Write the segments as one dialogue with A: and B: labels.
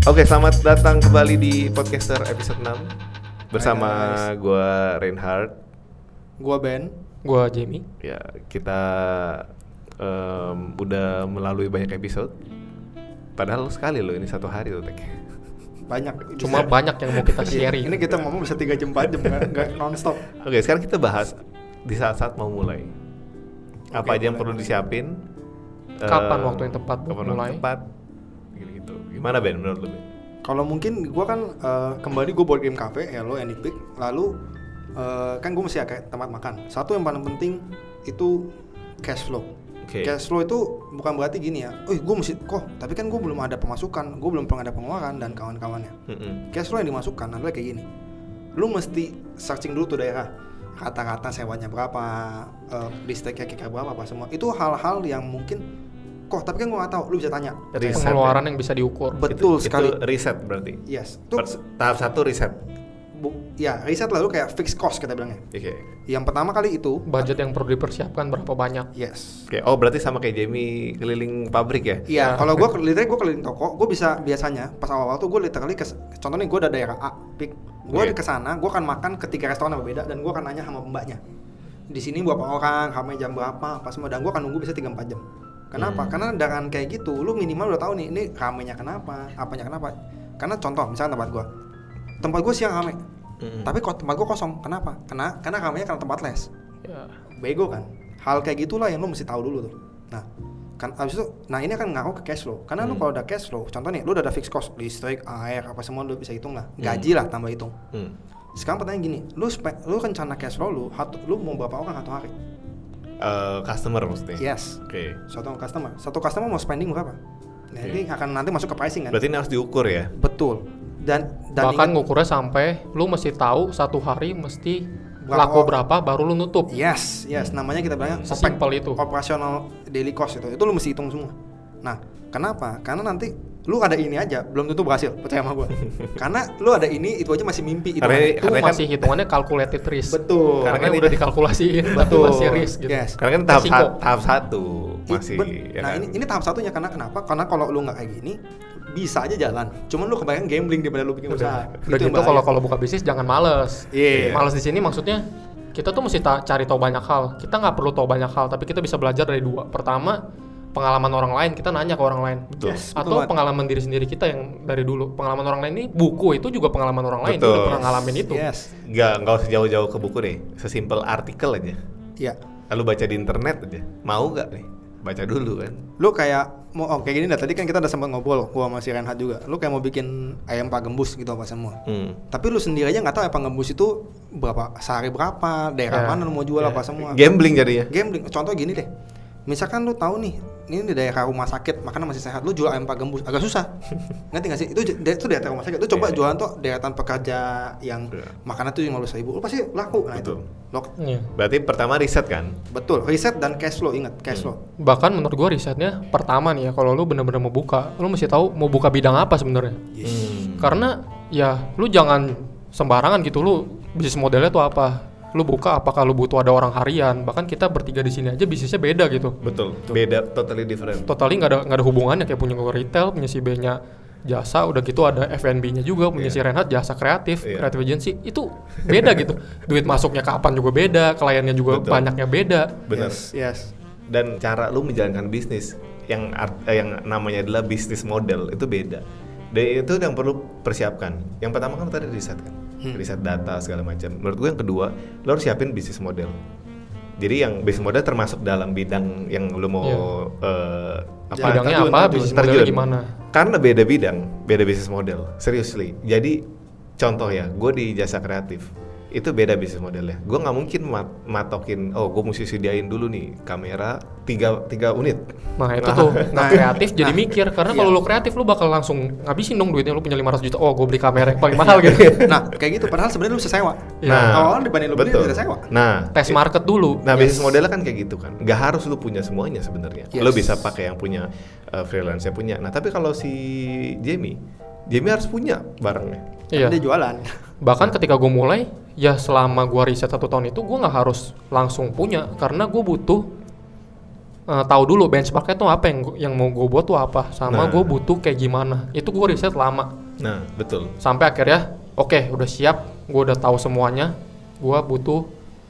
A: Oke, selamat datang kembali di Podcaster episode 6 bersama gue Reinhard,
B: gue Ben,
C: gue Jamie.
A: Ya, kita udah melalui banyak episode. Padahal sekali loh ini satu hari loh tag.
B: Banyak.
C: Cuma banyak yang mau kita sharing.
B: Ini kita ngomong bisa 3 jam 4 jam nggak non-stop.
A: Oke, sekarang kita bahas di saat-saat mau mulai. Apa aja yang perlu disiapin?
C: Kapan waktu yang tepat buat mulai?
A: Gitu. Gimana Ben menurut lu Ben?
B: Kalau mungkin gue kan kembali gue board game cafe, Hello and Epic. Lalu kan gue mesti kayak tempat makan. Satu yang paling penting itu cash flow. Cash flow itu bukan berarti gini ya, gue mesti tapi kan gue belum ada pemasukan, gue belum pernah ada pengeluaran dan kawan-kawannya. Cash flow yang dimasukkan adalah kayak gini, lu mesti searching dulu tuh daerah, rata-rata sewanya berapa, listriknya kira-kira berapa, apa semua. Itu hal-hal yang mungkin tapi kan gue nggak tahu, lu bisa tanya.
C: Pengeluaran yang bisa diukur.
B: Betul sekali.
A: Itu riset berarti.
B: Yes.
A: Tahap 1 riset.
B: Riset lalu kayak fixed cost kita bilangnya. Yang pertama kali itu
C: budget yang perlu dipersiapkan berapa banyak.
B: Yes.
A: Berarti sama kayak Jamie keliling pabrik ya?
B: Iya. Kalau gue keliling toko, gue bisa biasanya pas awal-awal tuh gue literally contohnya gue ada daerah A, pick. Gue ke sana, gue akan makan ke 3 restoran yang berbeda dan gue akan nanya sama mbaknya. Di sini berapa orang, ramai jam berapa, apa semua, dan gue akan nunggu bisa 3-4 jam. Kenapa? Karena dengan kayak gitu, lu minimal udah tahu nih, ini ramenya kenapa, apanya kenapa. Karena contoh, misalnya tempat gue siang rame, tapi kok tempat gue kosong, kenapa? Karena ramenya karena tempat les. Bego kan? Hal kayak gitulah yang lu mesti tahu dulu tuh. Nah, kan abis itu, ini akan ngaruh ke cash flow. Karena lu kalau udah cash flow, contoh nih, lu udah ada fixed cost, listrik, air, apa semua lu bisa hitung lah, gaji lah tambah hitung. Sekarang pertanyaan gini, lu rencana cash flow lu mau berapa orang satu hari?
A: Customer maksudnya?
B: Yes. Satu customer mau spending berapa? Ini akan nanti masuk ke pricing kan?
A: Berarti ini harus diukur ya?
B: Betul. Dan
C: bahkan ngukurnya sampai lu mesti tahu satu hari mesti laku berapa baru lu nutup.
B: Yes. Namanya kita bilangnya
C: sesimpel itu.
B: Operational daily cost itu lu mesti hitung semua. Nah, kenapa? Karena nanti lu ada ini aja belum tentu berhasil, percaya sama gue. Karena lu ada ini itu aja masih mimpi itu.
C: Itu masih hitungannya calculated risk.
B: Betul.
C: Karena udah dikalkulasiin.
B: Betul.
C: Masih risk gitu.
B: Yes.
A: Karena kan tahap 1 masih.
B: Nah, ini tahap satunya kenapa? Karena kalau lu nggak kayak gini bisa aja jalan. Cuman lu kebanyakan gambling daripada lu bikin usaha.
C: Udah gitu kalau buka bisnis jangan males. Males di sini maksudnya kita tuh mesti cari tahu banyak hal. Kita nggak perlu tahu banyak hal, tapi kita bisa belajar dari 2. Pertama, pengalaman orang lain, kita nanya ke orang lain. Atau pengalaman diri sendiri kita yang dari dulu. Pengalaman orang lain ini, buku itu juga pengalaman orang lain. Dia udah pernah ngalamin itu.
A: Nggak usah jauh-jauh ke buku deh. Sesimpel artikel aja.
B: Iya.
A: Lalu baca di internet aja. Mau nggak nih? Baca dulu kan.
B: Lu kayak kayak gini dah. Tadi kan kita udah sempat ngobrol, gua sama si Reinhard juga. Lu kayak mau bikin ayam pak gembus gitu apa semua. Tapi lu sendiri aja nggak tahu ayam pak gembus itu berapa, sehari berapa, daerah mana lu mau jual apa semua.
A: Gambling jadinya.
B: Gambling. Contoh gini deh. Misalkan lu tahu nih, ini di daerah rumah sakit, makanan masih sehat, lu jual ayam pak gembus agak susah. Ngerti nggak sih? Itu daerah rumah sakit. Lu coba jualan tuh deretan pekerja yang makanan tuh 50.000, lu pasti laku. Nah itu.
A: Berarti pertama riset kan?
B: Betul, riset dan cash flow, ingat cash flow.
C: Bahkan menurut gua risetnya pertama nih ya, kalau lu benar-benar mau buka, lu mesti tahu mau buka bidang apa sebenarnya. Karena ya lu jangan sembarangan gitu, lu bisnis modelnya tuh apa? Lu buka apakah lu butuh ada orang harian, bahkan kita bertiga di sini aja bisnisnya beda gitu.
A: Betul. Beda, totally different.
C: Totally nggak ada hubungannya, kayak punya gue retail, punya si B-nya jasa, udah gitu ada F&B-nya juga, punya si Reinhard jasa kreatif, creative agency, itu beda gitu. Duit masuknya kapan juga beda, kliennya juga banyaknya beda.
A: Benar.
B: Yes.
A: Dan cara lu menjalankan bisnis yang namanya adalah bisnis model itu beda. Dan itu yang perlu persiapkan. Yang pertama kan tadi riset kan. Riset data segala macam. Menurut gue yang kedua, lo harus siapin bisnis model. Jadi yang bisnis model termasuk dalam bidang yang lo mau
C: bidangnya apa, bisnis modelnya gimana?
A: Karena beda bidang, beda bisnis model. Seriously. Jadi contoh ya, gue di jasa kreatif. Itu beda bisnis modelnya. Gue nggak mungkin matokin, gue mesti sediain dulu nih kamera 3 unit.
C: Nah itu tuh nggak kreatif jadi mikir, karena kalau lu kreatif lu bakal langsung ngabisin dong duitnya. Lu punya 500 juta, gue beli kamera yang paling mahal gitu.
B: Nah kayak gitu, padahal sebenarnya lu bisa sewa. Awalnya dibanding lu beli, lu bisa sewa.
C: Tes market dulu.
A: Nah bisnis modelnya kan kayak gitu kan. Gak harus lu punya semuanya sebenarnya. Lu bisa pakai yang punya freelance yang punya. Nah tapi kalau si Jamie harus punya barangnya.
B: Dia jualan.
C: Bahkan ketika gue mulai, ya selama gue riset 1 tahun itu gue nggak harus langsung punya, karena gue butuh tahu dulu benchmarknya tuh apa yang mau gue buat tuh apa, sama gue butuh kayak gimana. Itu gue riset lama.
A: Nah, betul.
C: Sampai akhirnya, oke, udah siap, gue udah tahu semuanya. Gue butuh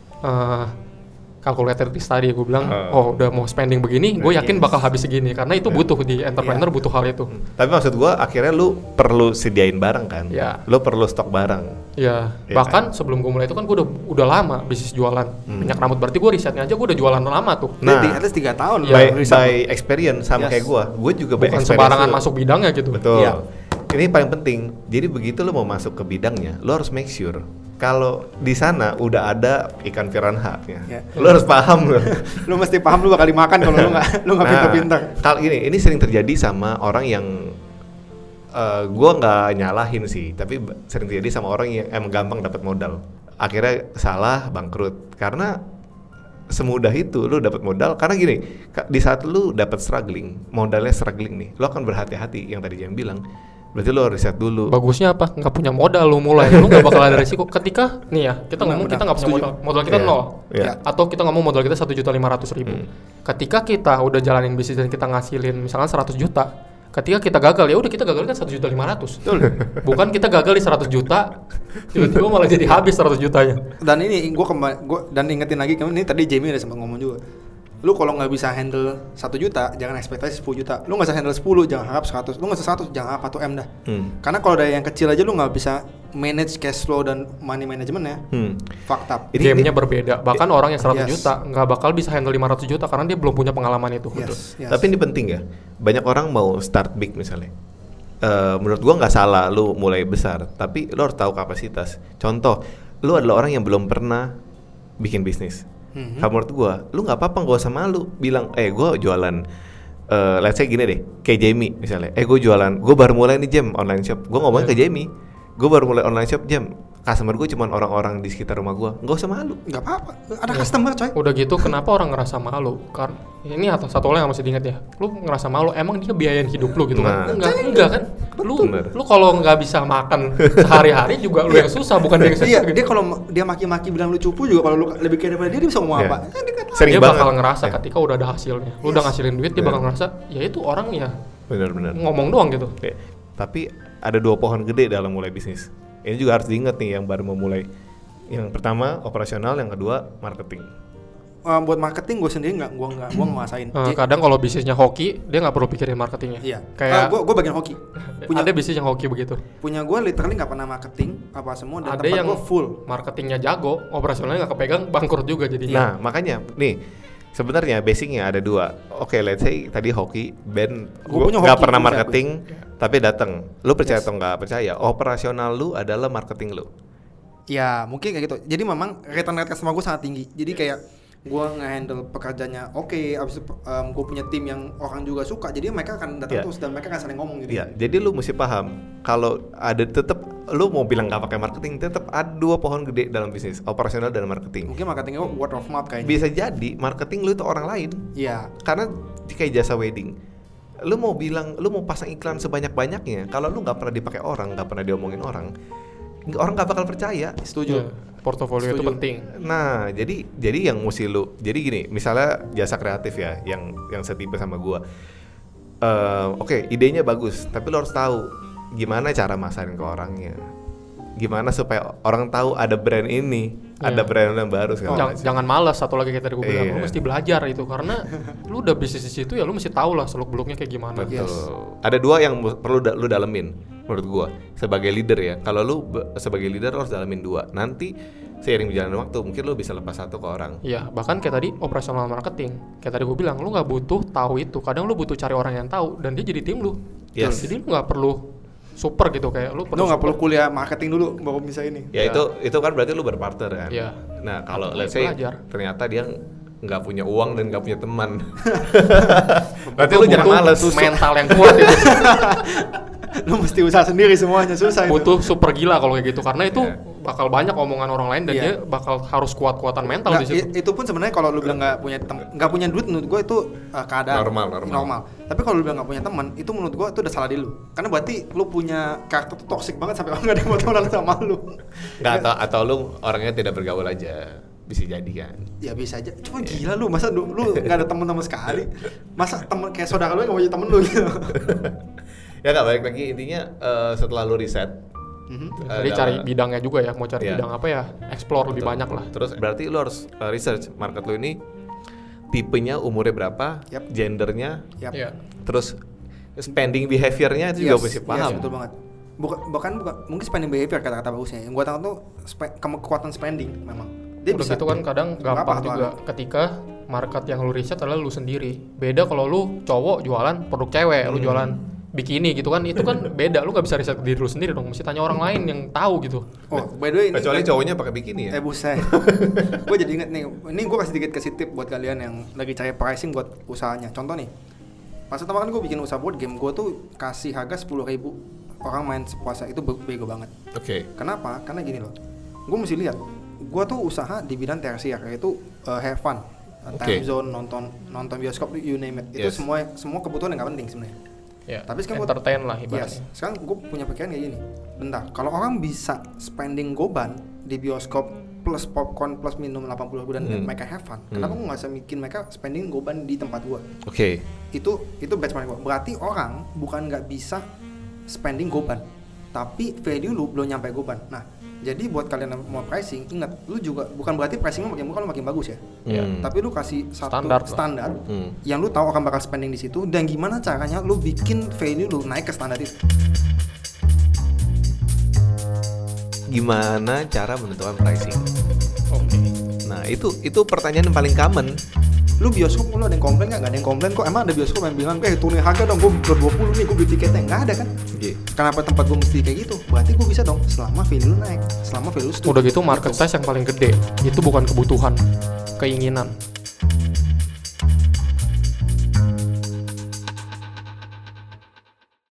C: calculated risk tadi. Gue bilang, udah mau spending begini, gue yakin bakal habis segini. Karena itu butuh di entrepreneur, butuh hal itu.
A: Tapi maksud gue, akhirnya lu perlu sediain barang kan? Lu perlu stok barang.
C: Ya, bahkan sebelum gue mulai itu kan gue udah lama bisnis jualan minyak rambut. Berarti gue risetnya aja gue udah jualan lama tuh.
B: Nah, at least 3 tahun.
A: By experience sama kayak gue juga by experience.
C: Bukan sembarangan masuk bidangnya gitu.
A: Betul. Ini paling penting. Jadi begitu lo mau masuk ke bidangnya, lo harus make sure kalau di sana udah ada ikan piranha-nya. Lo harus paham lo.
B: Lo mesti paham lo bakal dimakan kalau lo nggak pintar-pintar.
A: Kalau ini sering terjadi sama orang yang gue nggak nyalahin sih, tapi sering terjadi sama orang yang emang gampang dapat modal. Akhirnya salah, bangkrut. Karena semudah itu lo dapat modal. Karena gini, di saat lo dapat struggling, modalnya struggling nih, lo akan berhati-hati yang tadi Jem bilang. Berarti lo riset dulu.
C: Bagusnya apa? Nggak punya modal lo mulai, lo nggak bakal ada resiko. Ketika nih ya, kita ngomong kita nggak punya modal kita nol, atau kita ngomong modal kita 1.500.000. Ketika kita udah jalanin bisnis dan kita ngasilin misalkan 100 juta, ketika kita gagal ya udah kita gagal kan 1.500.000. Bukan kita gagal di 100 juta, tiba-tiba malah jadi habis 100 jutanya.
B: Dan ini gue dan ingetin lagi, ini tadi Jamie udah sempat ngomong juga. Lu kalau nggak bisa handle 1 juta, jangan ekspektasi 10 juta. Lu nggak bisa handle 10, jangan harap 100. Lu nggak bisa 100, jangan harap 1 M dah. Karena kalau dari yang kecil aja lu nggak bisa manage cash flow dan money management ya. Fucked up.
C: Game-nya berbeda. Bahkan orang yang 100 juta nggak bakal bisa handle 500 juta karena dia belum punya pengalaman itu.
B: Yes.
A: Tapi ini penting ya. Banyak orang mau start big misalnya. Menurut gua nggak salah lu mulai besar, tapi lu harus tahu kapasitas. Contoh, lu adalah orang yang belum pernah bikin bisnis. Kalau menurut gue, lu nggak apa-apa, nggak usah malu bilang, gue jualan, let's say gini deh, kayak Jamie misalnya, gue jualan, gue baru mulai nih Jam online shop, gue ngomongin ke Jamie, gue baru mulai online shop Jam, customer gue cuma orang-orang di sekitar rumah gue, nggak usah malu.
B: Nggak apa-apa, ada customer coy.
C: Udah gitu, kenapa orang ngerasa malu? Karena ini satu hal yang mesti diingat ya, lu ngerasa malu, emang dia biayain hidup lu gitu kan? Enggak kan? Lu kalau nggak bisa makan sehari-hari juga lu yang susah, bukan dia yang susah.
B: Dia kalau dia maki-maki bilang lu cupu juga, kalau lu lebih kaya daripada dia bisa ngomong apa?
C: Dia bakal ngerasa ketika udah ada hasilnya, lu udah ngasilin duit, dia bakal ngerasa, ya itu orang ya
A: benar-benar
C: ngomong doang gitu.
A: Tapi ada 2 pohon gede dalam mulai bisnis. Ini juga harus diingat nih yang baru mau mulai. Yang pertama operasional, yang kedua marketing.
B: Buat marketing gue sendiri gue ngerasain.
C: Kadang kalau bisnisnya hoki, dia nggak perlu pikirin marketingnya.
B: Iya.
C: Kayak
B: gue bagian hoki.
C: Ada bisnis yang hoki begitu.
B: Punya gue literally nggak pernah marketing apa semua, dan
C: ada
B: tempat
C: yang
B: gue full.
C: Marketingnya jago, operasionalnya nggak kepegang, bangkrut juga jadinya.
A: Nah makanya nih, sebenarnya basicnya ada 2. Oke, let's say tadi hoki, Ben nggak pernah marketing, tapi datang. Lu percaya atau nggak percaya? Operasional lu adalah marketing lu.
B: Ya mungkin kayak gitu. Jadi memang return rate customer gue sangat tinggi. Jadi kayak gue nge-handle pekerjaannya abis itu gue punya tim yang orang juga suka, jadi mereka akan datang terus dan mereka akan saling ngomong gitu.
A: Jadi lu mesti paham kalau ada tetap lu mau bilang nggak pakai marketing, tetap ada 2 pohon gede dalam bisnis, operasional dan marketing.
B: Mungkin marketingnya word of mouth kayaknya.
A: Bisa jadi marketing lu itu orang lain.
B: Iya.
A: Karena kayak jasa wedding, lu mau bilang lu mau pasang iklan sebanyak-banyaknya, kalau lu nggak pernah dipakai orang, nggak pernah diomongin orang nggak bakal percaya.
B: Setuju.
C: Portofolio itu penting.
A: Nah, jadi yang mesti lu, jadi gini, misalnya jasa kreatif ya, yang setipe sama gua. Oke, idenya bagus, tapi lo harus tahu gimana cara masarin ke orangnya. Gimana supaya orang tahu ada brand ini, ada brand yang baru segala macam.
C: Jangan malas, satu lagi kayak tadi gue bilang, lu mesti belajar itu, karena lu udah bisnis di situ ya, lu mesti tahu lah seluk-beluknya kayak gimana.
A: Betul. Ada 2 yang perlu lu dalemin menurut gua sebagai leader ya. Kalau lu sebagai leader lu harus dalemin 2. Nanti seiring berjalannya waktu mungkin lu bisa lepas 1 ke orang.
C: Iya, bahkan kayak tadi operasional marketing. Kayak tadi gue bilang, lu nggak butuh tahu itu. Kadang lu butuh cari orang yang tahu dan dia jadi tim lu.
A: Yes.
C: Jadi lu nggak perlu super gitu, kayak lu
B: nggak perlu kuliah marketing dulu baru bisa ini.
A: Ya itu kan berarti lu berpartner kan.
C: Iya.
A: Nah kalau let's say ternyata dia nggak punya uang dan nggak punya teman, berarti lu jangan malas.
C: Mental yang kuat itu.
B: Lu mesti usaha sendiri semuanya, susah itu.
C: Butuh super gila kalau kayak gitu, karena itu bakal banyak omongan orang lain dan dia bakal harus kuat-kuatan mental di situ.
B: Itu pun sebenarnya kalau lu bilang nggak punya duit, menurut gue itu keadaan normal. Tapi kalau lu bilang nggak punya teman, itu menurut gue itu udah salah di lu. Karena berarti lu punya karakter tuh toxic banget sampai orang nggak ada yang mau temenan sama lu.
A: Nggak, atau lu orangnya tidak bergaul aja. Bisa jadi kan?
B: Ya bisa aja. Cuma gila lu, masa lu nggak ada teman-teman sekali? Masa temen kayak saudara lu yang mau jadi temen lu gitu?
A: Ya nggak, balik lagi intinya setelah lu riset.
C: Jadi cari bidangnya juga ya, mau cari bidang apa ya, explore lebih banyak lah.
A: Terus berarti lu harus research market lu ini, tipenya, umurnya berapa, gendernya, terus spending behaviornya itu juga mesti paham.
B: Yes, betul banget. Bukan mungkin spending behavior kata-kata bagusnya. Yang gua tahu tuh kekuatan spending memang. Dia
C: udah
B: bisa
C: gitu kan kadang gampang juga ketika market yang lu riset adalah lu sendiri. Beda kalau lu cowok jualan produk cewek, lu jualan bikini gitu kan, itu kan beda. Lu gak bisa riset diri lu sendiri dong, mesti tanya orang lain yang tahu gitu.
B: Oh, by the way,
A: kecuali cowoknya pakai bikini ya.
B: Buset. Gue jadi inget nih, ini gue kasih tip buat kalian yang lagi cari pricing buat usahanya. Contoh nih, pas pertama kan gue bikin usaha board game, gue tuh kasih harga 10.000, orang main sepuasnya, itu bego banget.
A: Oke.
B: Kenapa? Karena gini loh, gue mesti lihat, gue tuh usaha di bidang tersier, yaitu have fun, time zone, nonton bioskop, you name it. Itu semua kebutuhan yang gak penting sebenarnya. Tapi sekarang
C: entertain lah ibaratnya.
B: Sekarang gue punya pikiran kayak gini. Bentar, kalau orang bisa spending goban di bioskop plus popcorn plus minum 80.000 dan mereka have fun, kenapa gue nggak bisa bikin mereka spending goban di tempat gue? Itu benchmark gue. Berarti orang bukan nggak bisa spending goban, tapi value lu belum nyampe goban. Nah, jadi buat kalian yang mau pricing, ingat, lu juga bukan berarti pricing lu makin bagus ya. Tapi lu kasih satu standar yang lu tahu akan bakal spending di situ, dan gimana caranya lu bikin value lu naik ke standar itu.
A: Gimana cara menentukan pricing? Nah, itu pertanyaan yang paling common.
B: Lu bioskop, lu ada yang komplain nggak? Nggak ada yang komplain kok. Emang ada bioskop yang bilang, turunin harga dong, gue ke 20 nih, gue beli tiketnya. Nggak ada kan? Kenapa tempat gue mesti kayak gitu? Berarti gue bisa dong, selama value lu naik, selama value lu
C: udah gitu market size yang paling gede, itu bukan kebutuhan, keinginan.